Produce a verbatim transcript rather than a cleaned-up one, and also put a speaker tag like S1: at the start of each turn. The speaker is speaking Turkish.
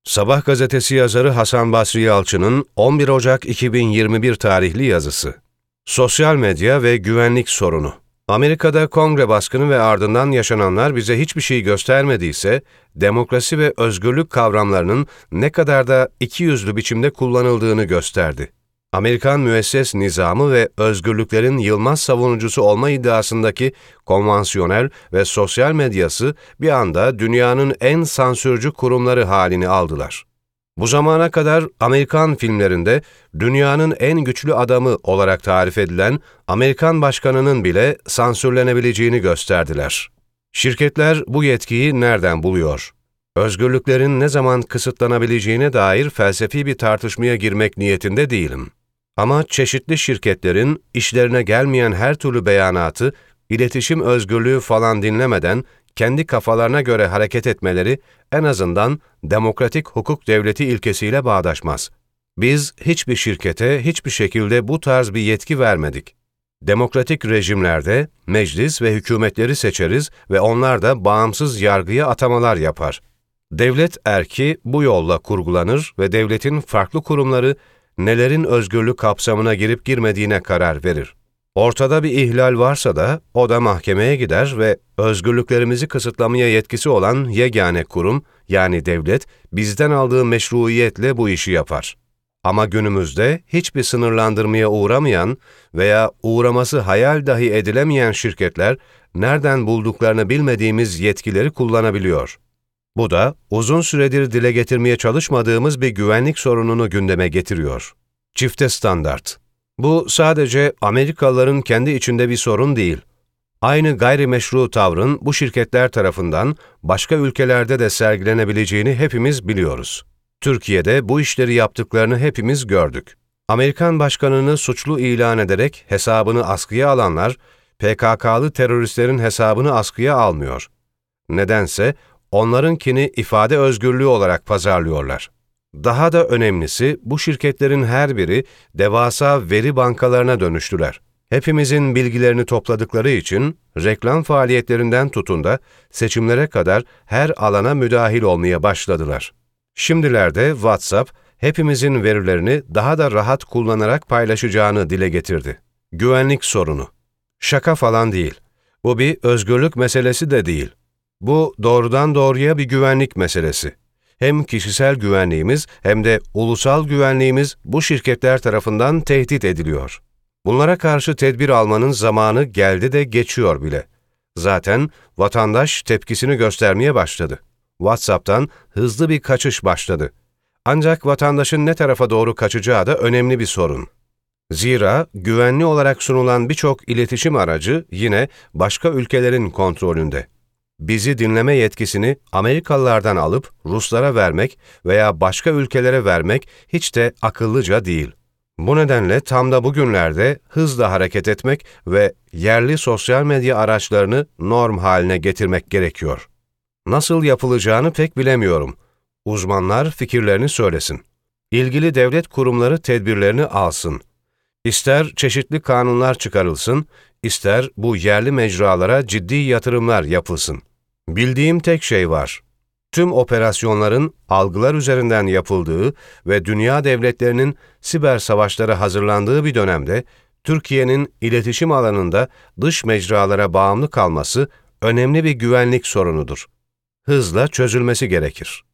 S1: Sabah gazetesi yazarı Hasan Basri Yalçın'ın on bir Ocak iki bin yirmi bir tarihli yazısı. Sosyal medya ve güvenlik sorunu. Amerika'da kongre baskını ve ardından yaşananlar bize hiçbir şey göstermediyse, demokrasi ve özgürlük kavramlarının ne kadar da ikiyüzlü biçimde kullanıldığını gösterdi. Amerikan müesses nizamı ve özgürlüklerin yılmaz savunucusu olma iddiasındaki konvansiyonel ve sosyal medyası bir anda dünyanın en sansürcü kurumları halini aldılar. Bu zamana kadar Amerikan filmlerinde dünyanın en güçlü adamı olarak tarif edilen Amerikan başkanının bile sansürlenebileceğini gösterdiler. Şirketler bu yetkiyi nereden buluyor? Özgürlüklerin ne zaman kısıtlanabileceğine dair felsefi bir tartışmaya girmek niyetinde değilim. Ama çeşitli şirketlerin işlerine gelmeyen her türlü beyanatı, iletişim özgürlüğü falan dinlemeden kendi kafalarına göre hareket etmeleri en azından demokratik hukuk devleti ilkesiyle bağdaşmaz. Biz hiçbir şirkete hiçbir şekilde bu tarz bir yetki vermedik. Demokratik rejimlerde meclis ve hükümetleri seçeriz ve onlar da bağımsız yargıya atamalar yapar. Devlet erki bu yolla kurgulanır ve devletin farklı kurumları nelerin özgürlük kapsamına girip girmediğine karar verir. Ortada bir ihlal varsa da o da mahkemeye gider ve özgürlüklerimizi kısıtlamaya yetkisi olan yegane kurum, yani devlet, bizden aldığı meşruiyetle bu işi yapar. Ama günümüzde hiçbir sınırlandırmaya uğramayan veya uğraması hayal dahi edilemeyen şirketler nereden bulduklarını bilmediğimiz yetkileri kullanabiliyor. Bu da uzun süredir dile getirmeye çalışmadığımız bir güvenlik sorununu gündeme getiriyor. Çifte standart. Bu sadece Amerikalıların kendi içinde bir sorun değil. Aynı gayrimeşru tavrın bu şirketler tarafından başka ülkelerde de sergilenebileceğini hepimiz biliyoruz. Türkiye'de bu işleri yaptıklarını hepimiz gördük. Amerikan başkanını suçlu ilan ederek hesabını askıya alanlar, P K K'lı teröristlerin hesabını askıya almıyor. Nedense onlarınkini ifade özgürlüğü olarak pazarlıyorlar. Daha da önemlisi, bu şirketlerin her biri devasa veri bankalarına dönüştüler. Hepimizin bilgilerini topladıkları için reklam faaliyetlerinden tutun da seçimlere kadar her alana müdahil olmaya başladılar. Şimdilerde WhatsApp, hepimizin verilerini daha da rahat kullanarak paylaşacağını dile getirdi. Güvenlik sorunu. Şaka falan değil. Bu bir özgürlük meselesi de değil. Bu doğrudan doğruya bir güvenlik meselesi. Hem kişisel güvenliğimiz hem de ulusal güvenliğimiz bu şirketler tarafından tehdit ediliyor. Bunlara karşı tedbir almanın zamanı geldi de geçiyor bile. Zaten vatandaş tepkisini göstermeye başladı. WhatsApp'tan hızlı bir kaçış başladı. Ancak vatandaşın ne tarafa doğru kaçacağı da önemli bir sorun. Zira güvenli olarak sunulan birçok iletişim aracı yine başka ülkelerin kontrolünde. Bizi dinleme yetkisini Amerikalılardan alıp Ruslara vermek veya başka ülkelere vermek hiç de akıllıca değil. Bu nedenle tam da bugünlerde hızla hareket etmek ve yerli sosyal medya araçlarını norm haline getirmek gerekiyor. Nasıl yapılacağını pek bilemiyorum. Uzmanlar fikirlerini söylesin. İlgili devlet kurumları tedbirlerini alsın. İster çeşitli kanunlar çıkarılsın, ister bu yerli mecralara ciddi yatırımlar yapılsın. Bildiğim tek şey var. Tüm operasyonların algılar üzerinden yapıldığı ve dünya devletlerinin siber savaşlara hazırlandığı bir dönemde, Türkiye'nin iletişim alanında dış mecralara bağımlı kalması önemli bir güvenlik sorunudur. Hızla çözülmesi gerekir.